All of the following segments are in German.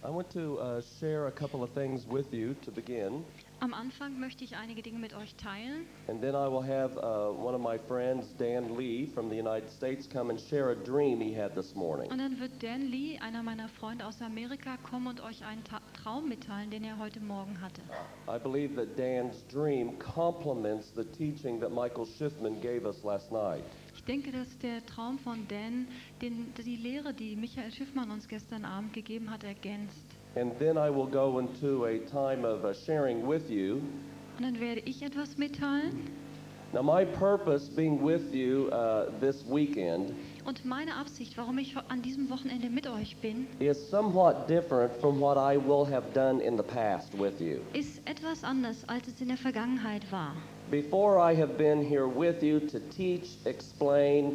I want to share a couple of things with you to begin, Am Anfang möchte ich einige Dinge mit euch teilen and then I will have one of my friends, Dan Lee from the United States, come and share a dream he had this morning. und dann wird Dan Lee, einer meiner Freunde aus Amerika, kommen und euch einen Traum mitteilen, den er heute Morgen hatte. I believe that Dan's dream complements the teaching that Michael Schiffman gave us last night. Ich denke, dass der Traum von Dan die Lehre, die Michael Schiffmann uns gestern Abend gegeben hat, ergänzt. And then I will go into a time of sharing with you. Und dann werde ich etwas mitteilen. Now, my purpose being with you this weekend Und meine Absicht, warum ich an diesem Wochenende mit euch bin, is somewhat different from what I will have done in the past with you. ist etwas anders, als es in der Vergangenheit war. Before I have been here with you to teach, explain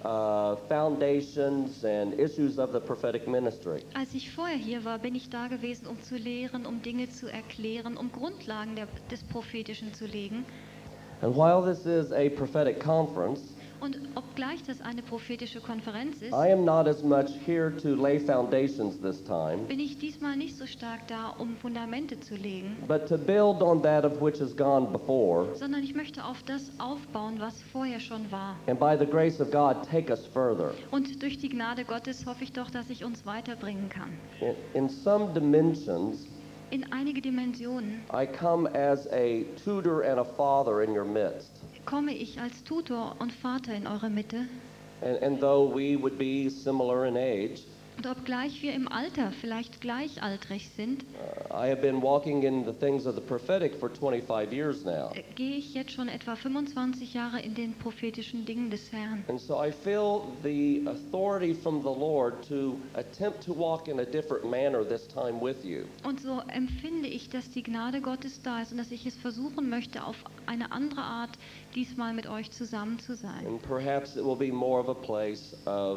foundations and issues of the prophetic ministry. Als ich vorher hier war, bin ich da gewesen, um zu lehren, um Dinge zu erklären, um Grundlagen des Prophetischen zu legen. And while this is a prophetic conference, Und obgleich das eine prophetische Konferenz ist, I am not as much here to lay foundations this time, bin ich diesmal nicht so stark da, um Fundamente zu legen, but to build on that of which has gone before, sondern ich möchte auf das aufbauen, was vorher schon war. and by the grace of God, take us further. Und durch die Gnade Gottes hoffe ich doch, dass ich uns weiterbringen kann. In some dimensions, In einige Dimensionen I come as a tutor and a father in your midst. komme ich als Tutor und Vater in eure Mitte. And though we would be similar in age, Und obgleich wir im Alter vielleicht gleichaltrig sind, I have been walking in the things of the prophetic for 25 years now. gehe ich jetzt schon etwa 25 Jahre in den prophetischen Dingen des Herrn. And so I feel the authority from the Lord to attempt to walk in a different manner this time with you. Und so empfinde ich, dass die Gnade Gottes da ist und dass ich es versuchen möchte, auf eine andere Art diesmal mit euch zusammen zu sein. And perhaps it will be more of a place of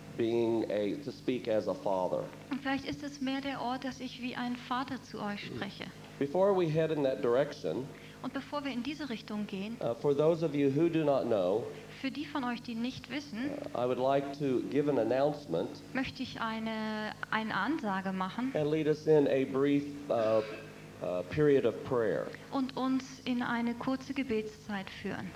to speak as a father. Und vielleicht ist es mehr der Ort, dass ich wie ein Vater zu euch spreche. Before we head in that direction, Und bevor wir in diese Richtung gehen, for those of you who do not know, für die von euch, die nicht wissen, I would like to give an announcement möchte ich eine Ansage machen and lead us in a brief period of prayer. und uns in eine kurze Gebetszeit führen.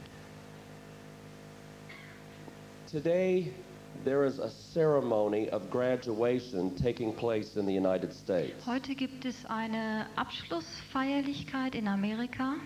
Today, there is a ceremony of graduation taking place in the United States. Heute gibt es eine Abschlussfeierlichkeit in Amerika.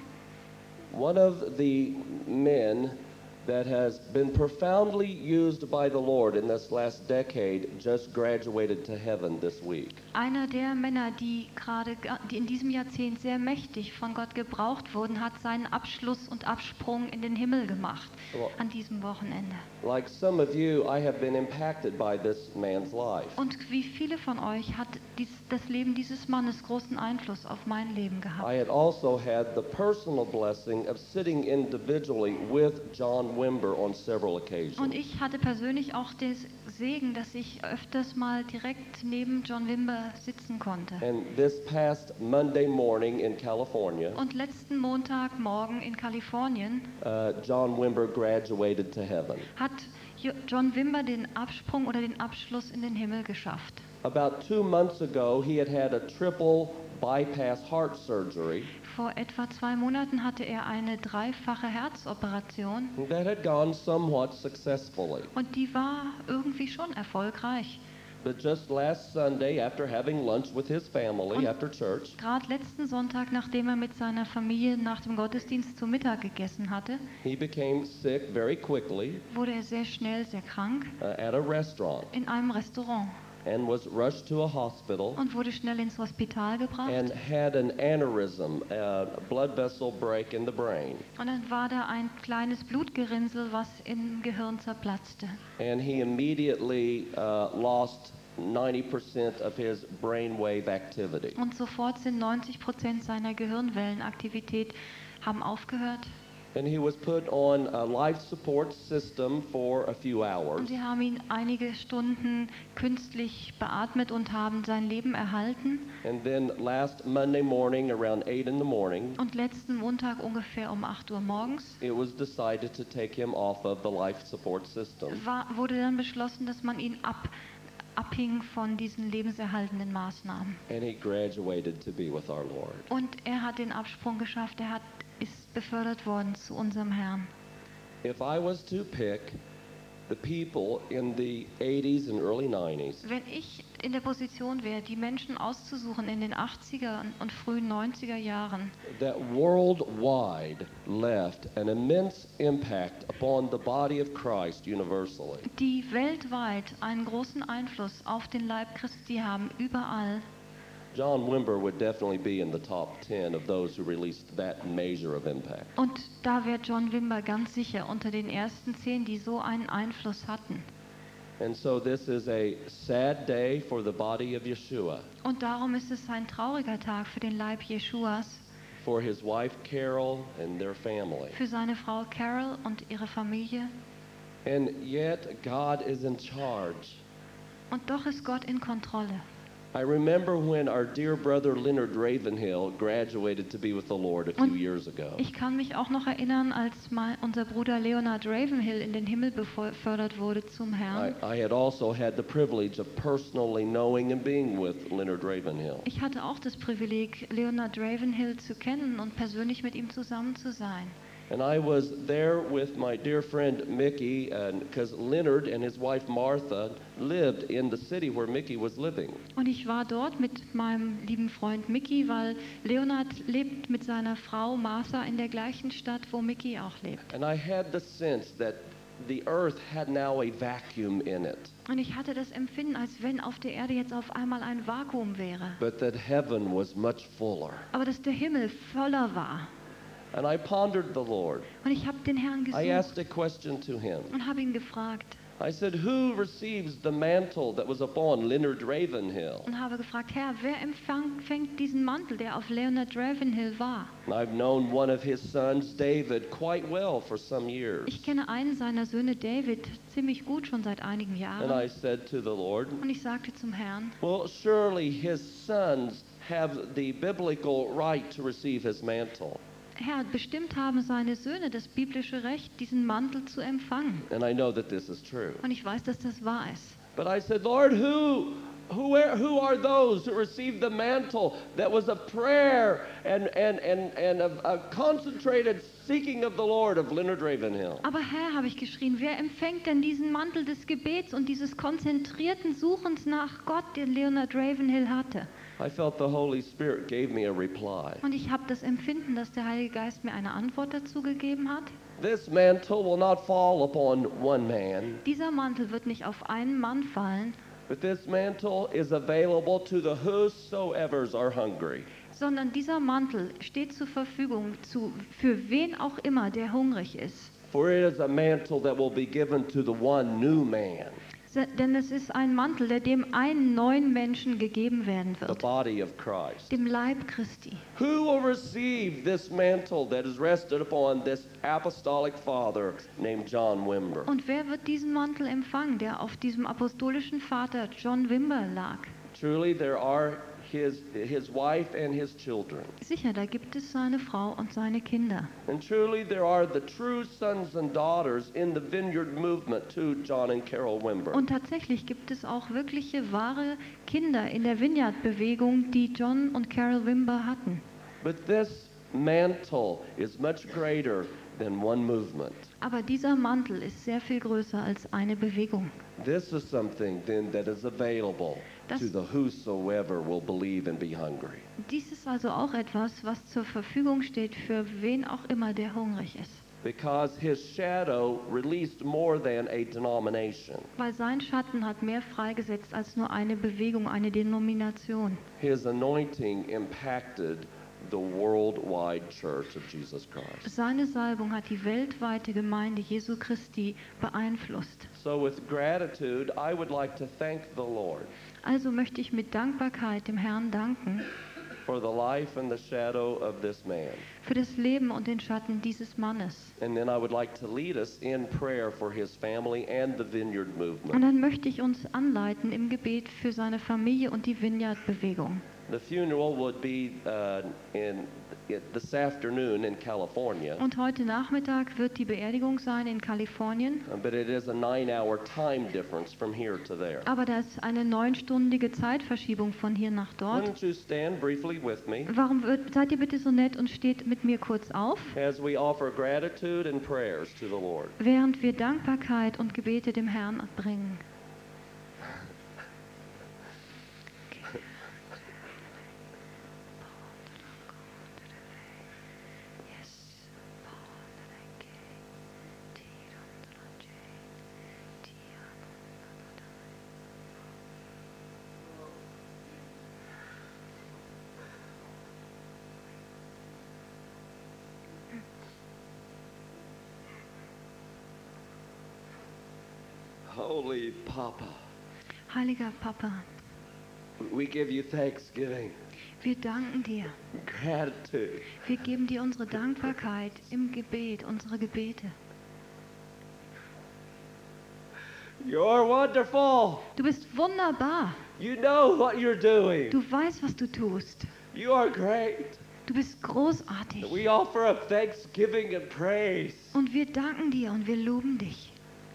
One of the men that has been profoundly used by the Lord in this last decade just graduated to heaven this week. Einer der Männer, die in diesem Jahrzehnt sehr mächtig von Gott gebraucht wurden, hat seinen Abschluss und Absprung in den Himmel gemacht an diesem Wochenende. Like some of you, I have been impacted by this man's life. Und wie viele von euch hat das Leben dieses Mannes großen Einfluss auf mein Leben gehabt. I had also had the personal blessing of sitting individually with John Wimber on several occasions. Und ich hatte persönlich auch den Segen, dass ich öfters mal direkt neben John Wimber sitzen konnte. And this past Monday morning in California, Und letzten Montagmorgen in Kalifornien John Wimber graduated to heaven. hat John Wimber den Absprung oder den Abschluss in den Himmel geschafft. About 2 months ago, he had a triple bypass heart surgery Vor etwa 2 Monaten hatte er eine dreifache Herzoperation that had gone somewhat successfully. und die war irgendwie schon erfolgreich. But just last Sunday, after having lunch with his family Und after church, gerade letzten Sonntag, nachdem er mit seiner Familie nach dem Gottesdienst zu Mittag gegessen hatte, he became sick very quickly wurde er sehr schnell sehr krank at a restaurant in einem Restaurant and was rushed to a hospital und wurde schnell ins Hospital gebracht. and had an aneurysm, a blood vessel break in the brain. Und dann war da ein kleines Blutgerinnsel, was im Gehirn zerplatzte. And he immediately lost 90% of his brainwave activity. Und sofort sind 90% seiner Gehirnwellenaktivität haben aufgehört. And he was put on a life support system for a few hours. Und sie haben ihn einige Stunden künstlich beatmet und haben sein Leben erhalten. And then last Monday morning around 8 in the morning, Und letzten Montag ungefähr um 8 Uhr morgens it was decided to take him off of the life support system. wurde dann beschlossen, dass man ihn abhing von diesen lebenserhaltenden Maßnahmen. And he graduated to be with our Lord. Und er hat den Absprung geschafft, ist befördert worden zu unserem Herrn. If I was to pick the people in the 80s and early 90s Wenn ich in der Position wäre, die Menschen auszusuchen in den 80er und frühen 90er Jahren, that worldwide left an immense impact upon the body of Christ universally, die weltweit einen großen Einfluss auf den Leib Christi haben, überall, John Wimber would definitely be in the top 10 of those who released that measure of impact. und da wäre John Wimber ganz sicher unter den ersten 10, die so einen Einfluss hatten. And so this is a sad day for the body of Yeshua, Und darum ist es ein trauriger Tag für den Leib Jeschuas, for his wife Carol and their family. für seine Frau Carol und ihre Familie. And yet God is in charge. Und doch ist Gott in Kontrolle. I remember when our dear brother Leonard Ravenhill graduated to be with the Lord a few Und years ago. ich kann mich auch noch erinnern, als unser Bruder Leonard Ravenhill in den Himmel befördert wurde zum Herrn. I had also had the privilege of personally knowing and being with Leonard Ravenhill. Ich hatte auch das Privileg, Leonard Ravenhill zu kennen und persönlich mit ihm zusammen zu sein. And I was there with my dear friend Mickey, because Leonard and his wife Martha lived in the city where Mickey was living. Und ich war dort mit meinem lieben Freund Mickey, weil Leonard lebt mit seiner Frau Martha in der gleichen Stadt, wo Mickey auch lebt. And I had the sense that the earth had now a vacuum in it, Und ich hatte das Empfinden, als wenn auf der Erde jetzt auf einmal ein Vakuum wäre. but that heaven was much fuller. Aber dass der Himmel voller war. And I pondered the Lord. Und ich habe den Herrn I gesucht asked a question to him. und habe ihn gefragt. I said, who receives the mantle that was upon Leonard Ravenhill? Und habe gefragt, Herr, wer empfängt diesen Mantel, der auf Leonard Ravenhill war? And I've known one of his sons, David, quite well for some years. Ich kenne einen seiner Söhne, David, ziemlich gut schon seit einigen And Jahren. I said to the Lord, Und ich sagte zum Herrn, well, surely his sons have the biblical right to receive his mantle. Herr, bestimmt haben seine Söhne das biblische Recht, diesen Mantel zu empfangen. And I know that this is true. Und ich weiß, dass das wahr ist. But I said, Lord, who are those who received the mantle that was of prayer and of a concentrated seeking of the Lord of Leonard Ravenhill? Aber Herr, habe ich geschrien, wer empfängt denn diesen Mantel des Gebets und dieses konzentrierten Suchens nach Gott, den Leonard Ravenhill hatte? I felt the Holy Spirit gave me a reply. Und ich habe das Empfinden, dass der Heilige Geist mir eine Antwort dazu gegeben hat. This mantle will not fall upon one man, Dieser Mantel wird nicht auf einen Mann fallen, but this mantle is available to the whosoevers are hungry. sondern dieser Mantel steht zur Verfügung für wen auch immer, der hungrig ist. For it is a mantle that will be given to the one new man, Denn es ist ein Mantel, der dem einen neuen Menschen gegeben werden the wird, body of Christ. dem Leib Christi. Who will receive this mantle that is rested upon this apostolic father named John Wimber? Und wer wird diesen Mantel empfangen, der auf diesem apostolischen Vater John Wimber lag? Truly, there are his wife and his children. Sicher, da gibt es seine Frau und seine Kinder. And truly, there are the true sons and daughters in the vineyard movement to John and Carol Wimber. Und tatsächlich gibt es auch wirkliche, wahre Kinder in der Vineyard-Bewegung, die John und Carol Wimber hatten. But this mantle is much greater than one movement. Aber dieser Mantel ist sehr viel größer als eine Bewegung. This is something then that is available Das- to the whosoever will believe and be hungry. Dies ist also auch etwas, was zur Verfügung steht für wen auch immer, der hungrig ist. Because his shadow released more than a denomination. Weil sein Schatten hat mehr freigesetzt als nur eine Bewegung, eine Denomination. His anointing impacted the worldwide church of Jesus Christ. Seine Salbung hat die weltweite Gemeinde Jesu Christi beeinflusst. So with gratitude, I would like to thank the Lord Also möchte ich mit Dankbarkeit dem Herrn danken for the life and the shadow of this man. für das Leben und den Schatten dieses Mannes. And then I would like to lead us in prayer for his family and the Vineyard Und movement. dann möchte ich uns anleiten im Gebet für seine Familie und die Vineyard-Bewegung. The funeral would be this afternoon in California, Und heute Nachmittag wird die Beerdigung sein in Kalifornien. but it is a 9-hour time difference from here to there. Aber da ist eine 9-stündige Zeitverschiebung von hier nach dort. Wouldn't you stand briefly with me Seid ihr bitte so nett und steht mit mir kurz auf, as we offer gratitude and prayers to the Lord? während wir Dankbarkeit und Gebete dem Herrn bringen. Holy Papa, Heiliger Papa, we give you thanksgiving, wir danken dir. gratitude. Wir geben dir unsere Dankbarkeit im Gebet, unsere Gebete. You're wonderful. Du bist wunderbar. You know what you're doing. Du weißt, was du tust. You are great. Du bist großartig. We offer up thanksgiving and praise. Und wir danken dir und wir loben dich.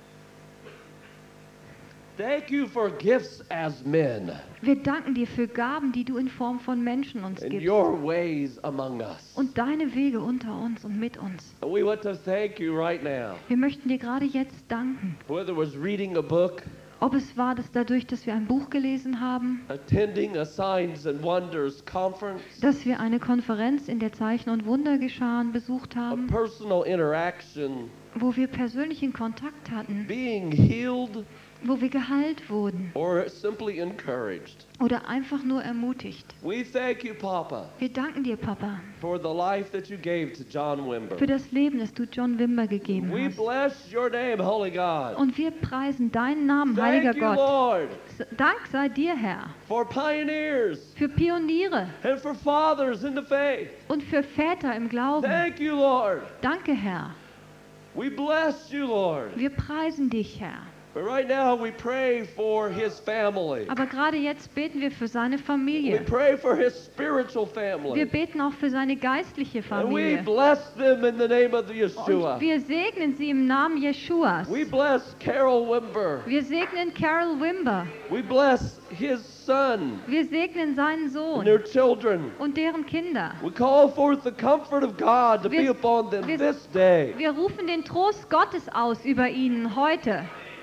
Thank you for gifts as men Wir danken dir für Gaben, die du in Form von Menschen uns and gibst. your ways among us. Und deine Wege unter uns und mit uns. And we want to thank you right now. Wir möchten dir gerade jetzt danken. Whether it was reading a book, Ob es war, dass dadurch, dass wir ein Buch gelesen haben, attending a Signs and Wonders conference, dass wir eine Konferenz in der Zeichen- und Wundergeschehen besucht a haben, personal interaction, wo wir persönlichen Kontakt hatten, being healed, wo wir geheilt wurden or simply encouraged. oder einfach nur ermutigt. We thank you, Papa, Wir danken dir, Papa, for the life that you gave to John Wimber. für das Leben, das du John Wimber gegeben We hast. bless your name, Holy God. Und wir preisen deinen Namen, heiliger Thank you, Gott. Lord, Dank sei dir, Herr, for pioneers für Pioniere and for fathers in the faith. und für Väter im Glauben. Thank you, Lord. Danke, Herr. We bless you, Lord. Wir preisen dich, Herr. But right now we pray for his family. Aber gerade jetzt beten wir für seine We Familie. pray for his spiritual Wir family. beten auch für seine geistliche And we Familie. bless them in the name of Yeshua. Und wir segnen sie im Namen Jeschuas. We bless Carol Wimber. Wir segnen Carol Wimber. We bless his son Wir segnen seinen and Sohn their children. und deren Kinder. We call forth the comfort of God to be Wir- upon them wir- this day. Wir rufen den Trost Gottes aus über ihnen heute.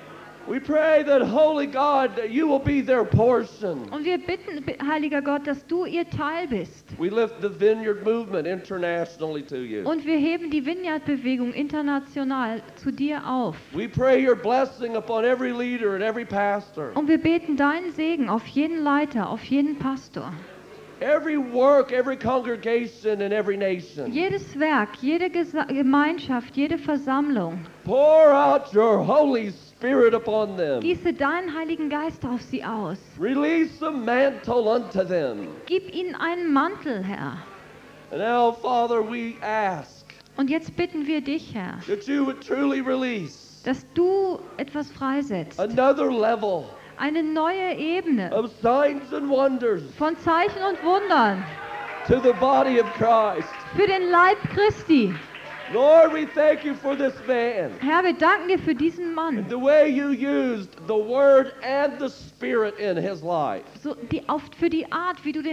We pray that, Holy God, that you will be their portion. Und wir bitten, heiliger Gott, dass du ihr Teil bist. We lift the Vineyard movement internationally to you. Und wir heben die Vineyard-Bewegung international zu dir auf. We pray your blessing upon every leader and every pastor. Und wir beten deinen Segen auf jeden Leiter, auf jeden Pastor. Every work, every congregation, and every nation. Jedes Werk, jede Gemeinschaft, jede Versammlung. Pour out your Holy Spirit upon them. Gieße deinen Heiligen Geist auf sie aus. Release the mantle unto them. Gib ihnen einen Mantel, Herr. And now, Father, we ask Und jetzt bitten wir dich, Herr, that you would truly release dass du etwas freisetzt. another level Eine neue Ebene of signs and wonders von Zeichen und Wundern to the body of Christ. für den Leib Christi. Lord, we thank you for this man. Herr, wir danken dir für diesen Mann. The way you used the Word and the Spirit in his life. Für die Art, wie du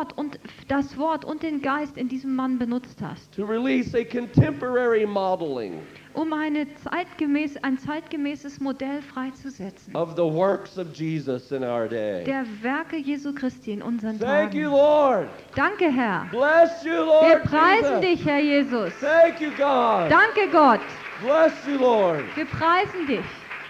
das Wort und den Geist in diesem Mann benutzt hast, To release a contemporary modeling um ein zeitgemäßes Modell freizusetzen. of the works of Jesus in our day. Der Werke Jesu Christi in unseren Thank you, Tagen. Lord. Danke, Herr. Bless you, Wir Lord. preisen Jesus. dich, Herr Jesus. Thank you, God. Danke, Gott. Bless you, Lord. Wir preisen dich.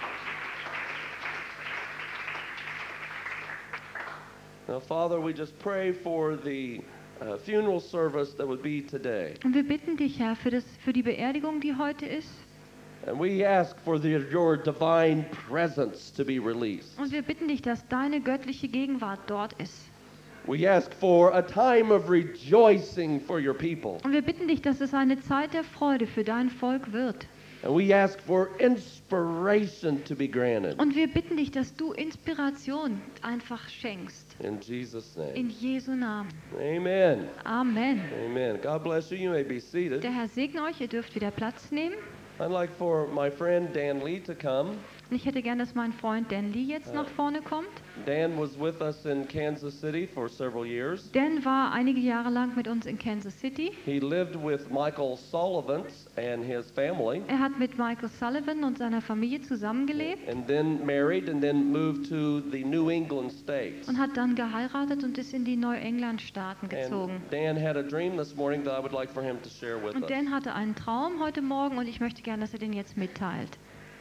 Now, Father, we just pray for the funeral service that would be today. Und wir bitten dich, Herr, für die Beerdigung, die heute ist. And we ask for your divine presence to be released. Und wir bitten dich, dass deine göttliche Gegenwart dort ist. We ask for a time of rejoicing for your people. Und wir bitten dich, dass es eine Zeit der Freude für dein Volk wird. And we ask for inspiration to be granted. Und wir bitten dich, dass du Inspiration einfach schenkst. In Jesus' name. In Jesu Namen. Amen. Amen. Amen. God bless you. You may be seated. Der Herr segne euch, ihr dürft wieder Platz nehmen. I'd like for my friend Dan Lee to come. Und ich hätte gern, dass mein Freund Dan Lee jetzt nach vorne kommt. Dan was with us in Kansas City for several years. Dan war einige Jahre lang mit uns in Kansas City. He lived with Michael Sullivan and his family. Er hat mit Michael Sullivan und seiner Familie zusammengelebt And then married and then moved to the New England states. und hat dann geheiratet und ist in die Neuengland-Staaten gezogen. And Dan had a dream this morning that I would like for him to share with Und us. Dan hatte einen Traum heute Morgen und ich möchte gerne, dass er den jetzt mitteilt.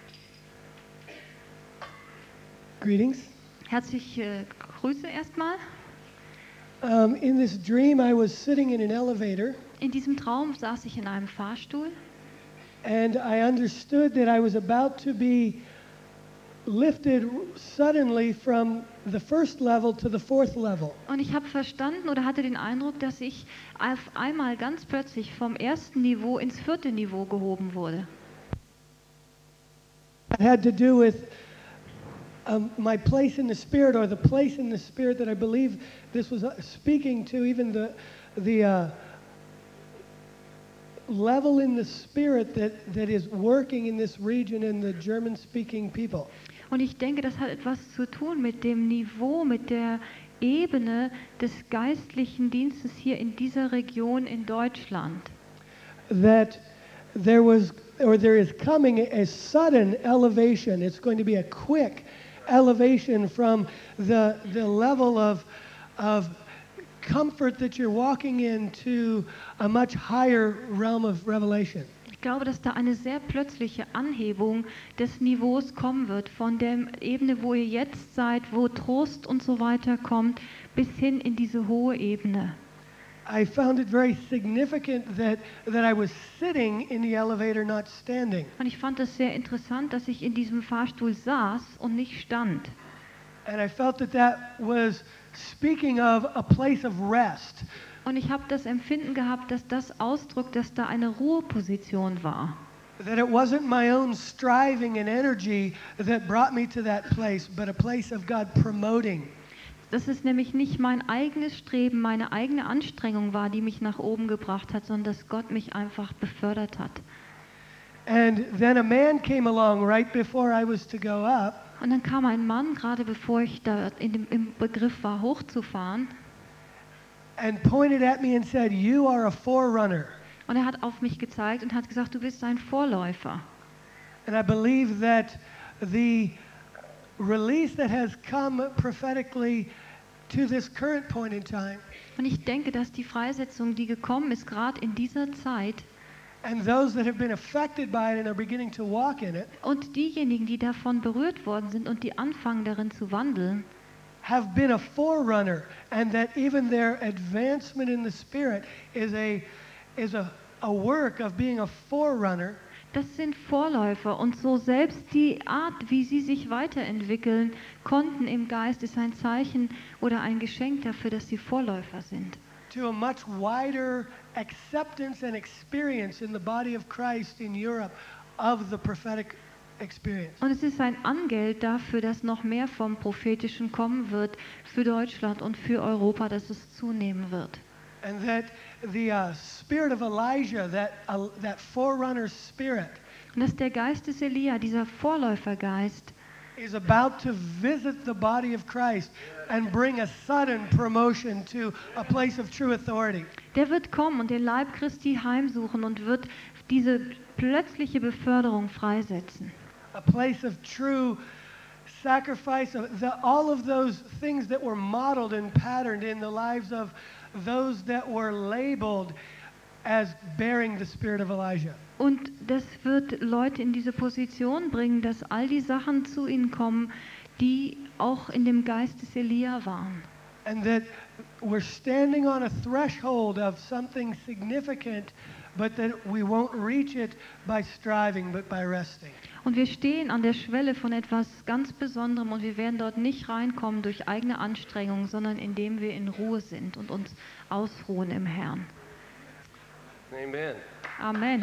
Greetings. Herzliche Grüße erstmal. In this dream, I was sitting in an elevator, In diesem Traum saß ich in einem Fahrstuhl and I understood that I was about to be lifted suddenly from the first level to the fourth level. und ich habe verstanden oder hatte den Eindruck, dass ich auf einmal ganz plötzlich vom ersten Niveau ins vierte Niveau gehoben wurde. It had to do with my place in the Spirit, or the place in the Spirit that I believe this was speaking to, even the level in the Spirit that is working in this region in the German-speaking people. Und ich denke, das hat etwas zu tun mit dem Niveau, mit der Ebene des geistlichen Dienstes hier in dieser Region in Deutschland. That there was, or there is coming a sudden elevation. It's going to be a quick elevation from the level of comfort that you're walking into a much higher realm of revelation. Ich glaube, dass da eine sehr plötzliche Anhebung des Niveaus kommen wird, von der Ebene, wo ihr jetzt seid, wo Trost und so weiter kommt, bis hin in diese hohe Ebene. I found it very significant that I was sitting in the elevator, not standing. Und ich fand es sehr interessant, dass ich in diesem Fahrstuhl saß und nicht stand. And I felt that was speaking of a place of rest. Und ich habe das Empfinden gehabt, dass das ausdrückt, dass da eine Ruheposition war. That it wasn't my own striving and energy that brought me to that place, but a place of God promoting. Dass es nämlich nicht mein eigenes Streben, meine eigene Anstrengung war, die mich nach oben gebracht hat, sondern dass Gott mich einfach befördert hat. And then a man came along right before I was to go up. Und dann kam ein Mann, gerade bevor ich da im Begriff war, hochzufahren, And pointed at me and said, "You are a forerunner." und er hat auf mich gezeigt und hat gesagt, du bist ein Vorläufer. And I believe that the release that has come prophetically to this current point in time, Und ich denke, dass die Freisetzung, die gekommen ist, gerade in dieser Zeit, and those that have been affected by it and are beginning to walk in it, und diejenigen, die davon berührt worden sind und die anfangen darin zu wandeln, have been a forerunner, and that even their advancement in the Spirit is a work of being a forerunner. das sind Vorläufer und so selbst die Art, wie sie sich weiterentwickeln konnten im Geist, ist ein Zeichen oder ein Geschenk dafür, dass sie Vorläufer sind. To a much wider acceptance and experience in the body of Christ in Europe of the prophetic experience. Und es ist ein Angeld dafür, dass noch mehr vom Prophetischen kommen wird für Deutschland und für Europa, dass es zunehmen wird. And that the spirit of Elijah, that forerunner spirit, Und dass der Geist des Elia, dieser Vorläufergeist, is about to visit the body of Christ and bring a sudden promotion to a place of true authority. der wird kommen und den Leib Christi heimsuchen und wird diese plötzliche Beförderung freisetzen. A place of true sacrifice, all of those things that were modeled and patterned in the lives of those that were labeled as bearing the spirit of Elijah. Und das wird Leute in diese Position bringen, dass all die Sachen zu ihnen kommen, die auch in dem Geist des Elia waren. And that we're standing on a threshold of something significant, but that we won't reach it by striving, but by resting. Und wir stehen an der Schwelle von etwas ganz Besonderem und wir werden dort nicht reinkommen durch eigene Anstrengung, sondern indem wir in Ruhe sind und uns ausruhen im Herrn. Amen. Amen.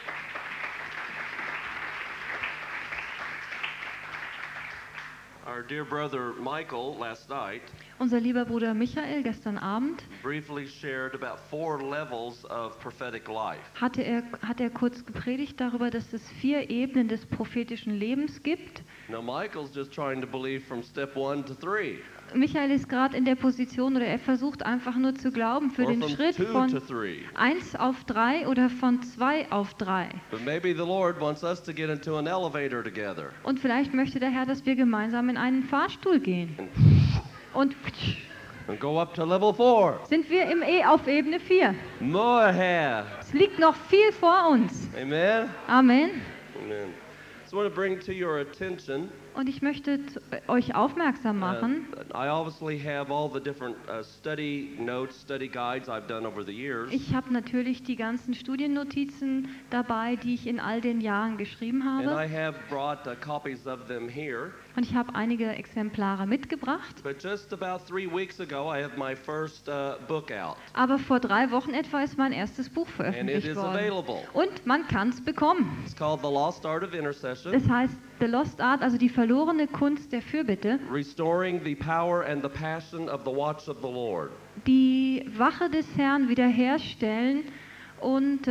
Our dear brother Michael last night Unser lieber Bruder Michael gestern Abend briefly shared about 4 levels of prophetic life. hat er kurz gepredigt darüber, dass es 4 Ebenen des prophetischen Lebens gibt. Now Michael's just trying to believe from step 1 to 3, Michael ist gerade in der Position oder er versucht einfach nur zu glauben für or den from Schritt 2 to von 3. 1 auf 3 oder von 2 auf 3. But maybe the Lord wants us to get into an elevator together. Und vielleicht möchte der Herr, dass wir gemeinsam in einen Fahrstuhl gehen. Und And go up to level 4. sind wir auf Ebene 4. More hair. Es liegt noch viel vor uns. Amen. Amen. Amen. So I want to bring to your attention. Und ich möchte euch aufmerksam machen. I obviously have all the different study notes, study guides I've done over the years. Ich habe natürlich die ganzen Studiennotizen dabei, die ich in all den Jahren geschrieben And I habe. have brought copies of them here. Und ich habe einige Exemplare mitgebracht. But just about 3 weeks ago, I have my first book out. Aber vor 3 Wochen etwa ist mein erstes Buch And it veröffentlicht is worden. available. Und man kann es bekommen. It's called The Lost Art of Intercession, Das heißt The Lost Art, also die verlorene Kunst der Fürbitte. Restoring the Power and the Passion of the Watch of the Lord. Die Wache des Herrn wiederherstellen und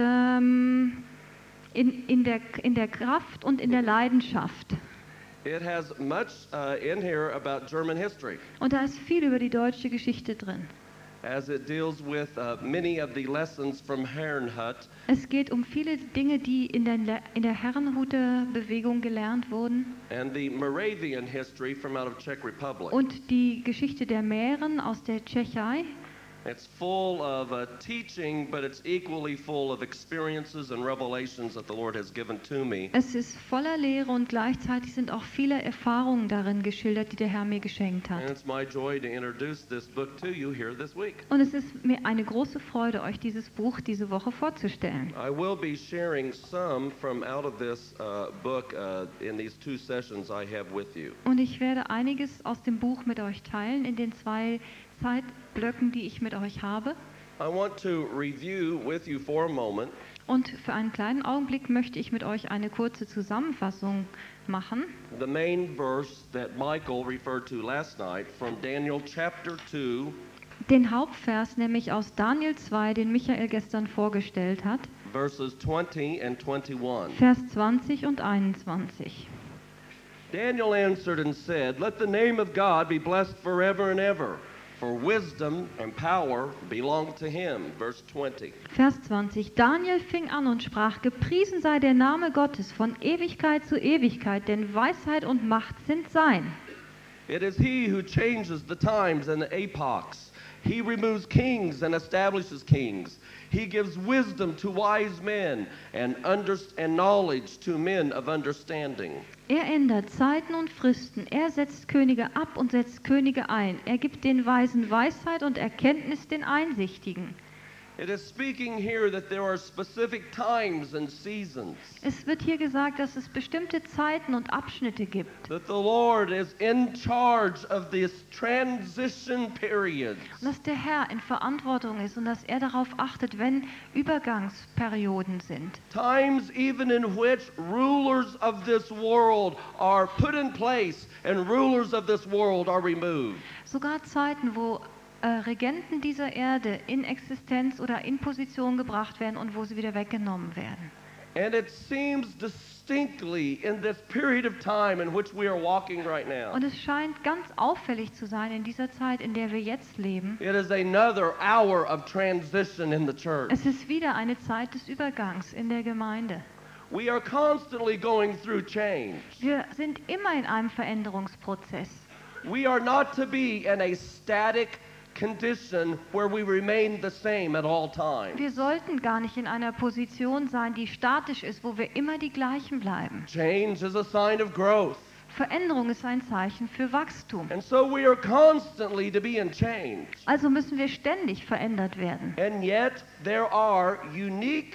in der Kraft und in der Leidenschaft. It has much in here about German history, Und da ist viel über die deutsche Geschichte drin. as it deals with many of the lessons from Herrnhut. Es geht um viele Dinge, die in der Herrenhuter Bewegung gelernt wurden And the Moravian history from out of Czech Republic. und die Geschichte der Mähren aus der Tschechei. It's full of teaching, but it's equally full of experiences and revelations that the Lord has given to me. Es ist voller Lehre und gleichzeitig sind auch viele Erfahrungen darin geschildert, die der Herr mir geschenkt And hat. it's my joy to introduce this book to you here this week. Und es ist mir eine große Freude, euch dieses Buch diese Woche vorzustellen. I will be sharing some from out of this book in these 2 sessions I have with you. Und ich werde einiges aus dem Buch mit euch teilen in den 2 Zeitblöcken, die ich mit euch habe. I want to review with you for a moment Und für einen kleinen Augenblick möchte ich mit euch eine kurze Zusammenfassung machen. the main verse that Michael referred to last night from Daniel chapter 2, Den Hauptvers, nämlich aus Daniel 2, den Michael gestern vorgestellt hat, verses 20 and 21. Vers 20 und 21. Daniel answered and said, "Let the name of God be blessed forever and ever, for wisdom and power belong to him." Verse 20. Vers 20. Daniel fing an und sprach, gepriesen sei der Name Gottes von Ewigkeit zu Ewigkeit, denn Weisheit und Macht sind sein. It is he who changes the times and the epochs. He removes kings and establishes kings. He gives wisdom to wise men and knowledge to men of understanding. Er ändert Zeiten und Fristen, er setzt Könige ab und setzt Könige ein. Er gibt den Weisen Weisheit und Erkenntnis den Einsichtigen. It is speaking here that there are specific times and seasons. Es wird hier gesagt, dass es bestimmte Zeiten und Abschnitte gibt. That the Lord is in charge of these transition periods. Und dass der Herr in Verantwortung ist und dass er darauf achtet, wenn Übergangsperioden sind. Times even in which rulers of this world are put in place and rulers of this world are removed. Sogar Zeiten, wo Regenten dieser Erde in Existenz oder in Position gebracht werden und wo sie wieder weggenommen werden. And it seems distinctly in this period of time in which we are walking right now. Und es scheint ganz auffällig zu sein in dieser Zeit, in der wir jetzt leben. It is another hour of transition in the church. Es ist wieder eine Zeit des Übergangs in der Gemeinde. We are constantly going through change. Wir sind immer in einem Veränderungsprozess. We are not to be in a static condition where we remain the same at all times. Wir sollten gar nicht in einer Position sein, die statisch ist, wo wir immer die gleichen bleiben. Change is a sign of growth. Veränderung ist ein Zeichen für Wachstum. And so we are constantly to be in change. Also müssen wir ständig verändert werden. And yet there are unique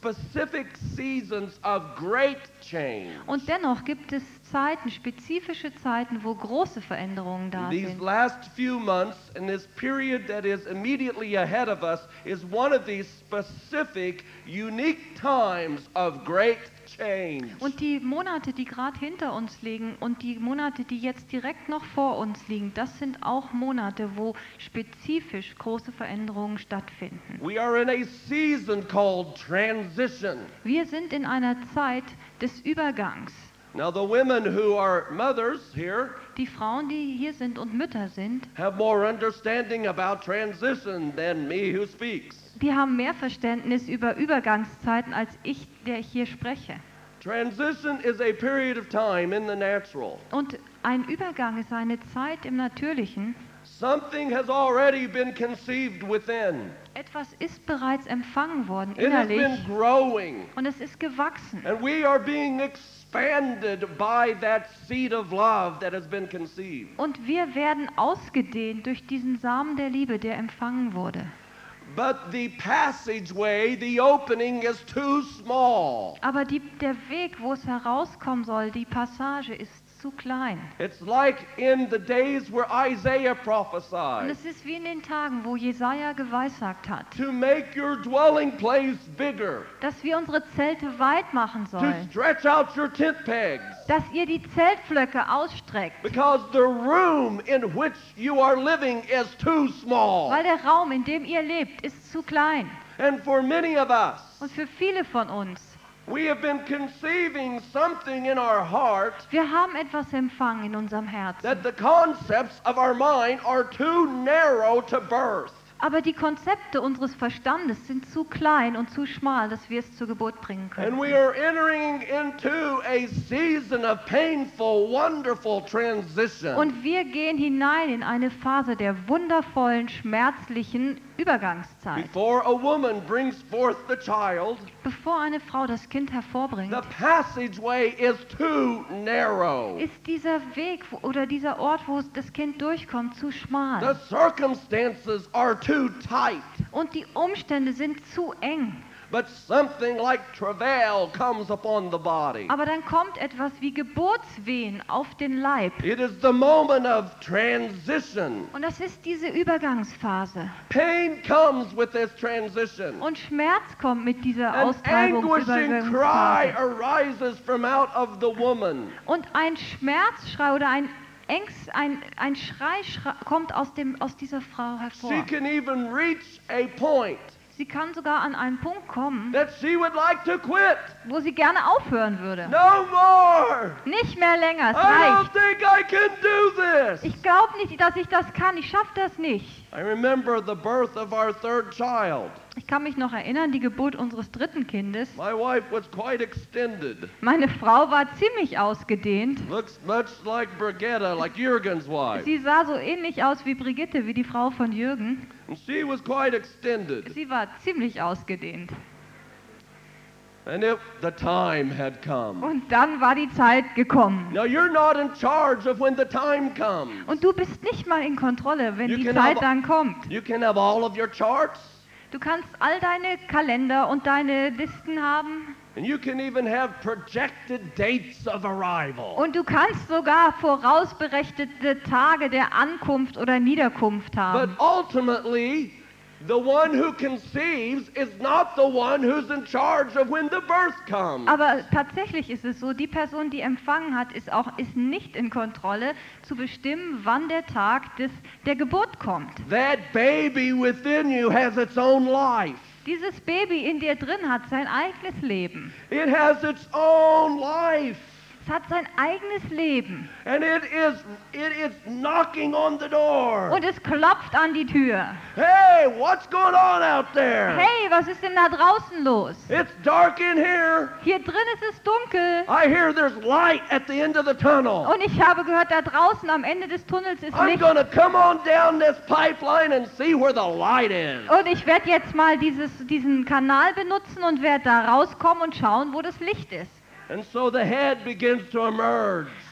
specific seasons of great change. Und dennoch gibt es Zeiten, spezifische Zeiten, wo große Veränderungen da These sind. last few months and this period that is immediately ahead of us is one of these specific, unique times of great change. Und die Monate, die gerade hinter uns liegen und die Monate, die jetzt direkt noch vor uns liegen, das sind auch Monate, wo spezifisch große Veränderungen stattfinden. We are in a season called transition. Wir sind in einer Zeit des Übergangs. Now, the women who are mothers here Die Frauen, die hier sind und Mütter sind, have more understanding about transition than me who speaks. die haben mehr Verständnis über Übergangszeiten als ich, der ich hier spreche. Transition is a period of time in the natural. Und ein Übergang ist eine Zeit im Natürlichen. Something has already been conceived within. Etwas ist bereits empfangen worden It has been innerlich growing. und es ist gewachsen. And we are being expanded by that seed of love that has been conceived. Und wir werden ausgedehnt durch diesen Samen der Liebe, der empfangen wurde. But the passageway, the opening is too small. Aber der Weg, wo es herauskommen soll, die Passage ist zu klein. It's like in the days where Isaiah Und prophesied. es ist wie in den Tagen, wo Jesaja geweissagt hat, To make your dwelling place bigger, dass wir unsere Zelte weit machen to sollen, stretch out your tent pegs, dass ihr die Zeltflöcke ausstreckt, because the room in which you are living is too small. weil der Raum, in dem ihr lebt, ist zu klein. And for many of us, Und für viele von uns, we have been conceiving something in our heart wir haben etwas empfangen in unserem Herzen. that the concepts of our mind are too narrow to birth. Aber die Konzepte unseres Verstandes sind zu klein und zu schmal, dass wir es zur Geburt bringen And können. we are entering into a season of painful, wonderful transition. Und wir gehen hinein in eine Phase der wundervollen, schmerzlichen Übergangszeit. Before a woman brings forth the child, Bevor eine Frau das Kind hervorbringt, the passageway is too narrow. ist dieser Weg oder dieser Ort, wo das Kind durchkommt, zu The schmal. circumstances are too tight. Und die Umstände sind zu eng. But something like travail comes upon the body. Aber dann kommt etwas wie Geburtswehen auf den Leib. It is the moment of transition. Und das ist diese Übergangsphase. Pain comes with this transition. Und Schmerz kommt mit dieser An anguishing cry Austreibungsübergangsphase. arises from out of the woman. Und ein Schmerzschrei oder ein Schrei kommt aus dieser Frau hervor. She can even reach a point Sie kann sogar an einen Punkt kommen, that she would like to quit. wo sie gerne aufhören würde. No more! Nicht mehr länger, es I don't reicht. think I can do this. Ich glaube nicht, dass ich das kann. Ich schaffe das nicht. I remember the birth of our third child. Ich kann mich noch erinnern, die Geburt unseres dritten Kindes. My wife was quite extended. Meine Frau war ziemlich ausgedehnt. Looks much like Brigitte, like Jürgen's wife. Sie sah so ähnlich aus wie Brigitte, wie die Frau von Jürgen. And she was quite extended. Sie war ziemlich ausgedehnt. And the time had come. Und dann war die Zeit gekommen. Now you're not in charge of when the time comes. Und du bist nicht mal in Kontrolle, wenn You die can Zeit have- dann kommt. You can have all of your charts, Du kannst all deine Kalender und deine Listen haben. and you can even have projected dates of arrival. Und du kannst sogar vorausberechnete Tage der Ankunft oder Niederkunft But haben. ultimately, the one who conceives is not the one who's in charge of when the birth comes. Aber tatsächlich ist es so, die Person, die empfangen hat, ist nicht in Kontrolle zu bestimmen, wann der Tag der Geburt kommt. That baby within you has its own life. Dieses Baby in dir drin hat sein eigenes Leben. It has its own life. Es hat sein eigenes Leben. And it is knocking on the door. Und es klopft an die Tür. Hey, what's going on out there? Hey, was ist denn da draußen los? It's dark in here. Hier drin ist es dunkel. I hear there's light at the end of the tunnel. Und ich habe gehört, da draußen am Ende des Tunnels ist I'm Licht. going to come on down this pipeline and see where the light is. Und ich werde jetzt mal diesen Kanal benutzen und werde da rauskommen und schauen, wo das Licht ist. And so the head begins to emerge.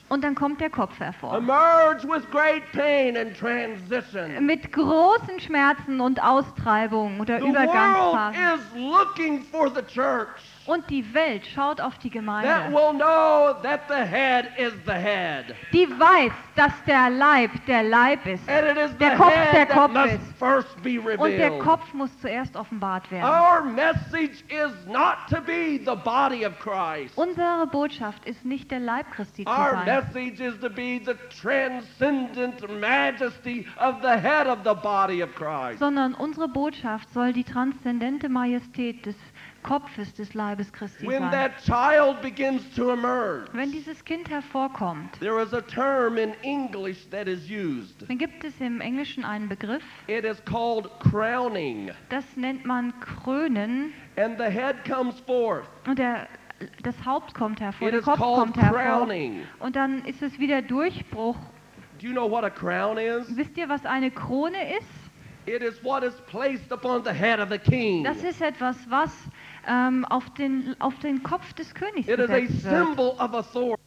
Und dann kommt der Kopf hervor. Emerge with great pain and transition. Mit großen Schmerzen und Austreibung oder The world Übergangsphasen. is looking for the church Und die Welt schaut auf die that Gemeinde, will know that the head is the head. die weiß, dass der Leib ist. And it is the Der Kopf der head that Kopf must ist. first be Und der revealed. Kopf muss zuerst offenbart werden. Our message is not to be the body of Christ. Unsere Botschaft ist nicht der Leib Christi zu Our sein, message is to be the transcendent majesty of the head of the body of Christ. sondern unsere Botschaft soll die transzendente Majestät des Kopfes des Leibes Christi When sein. that child begins to emerge, Wenn dieses Kind hervorkommt, there is a term in English that is used. dann gibt es im Englischen einen Begriff, It is called crowning. das nennt man Krönen, And the head comes forth. und das Haupt kommt hervor, It der is Kopf called kommt hervor, crowning. und dann ist es wieder Durchbruch. Do you know what a crown is? Wisst ihr, was eine Krone ist? It is what is placed upon the head of the king. Das ist etwas, was auf den Kopf des Königs It is a gesetzt wird. symbol of authority.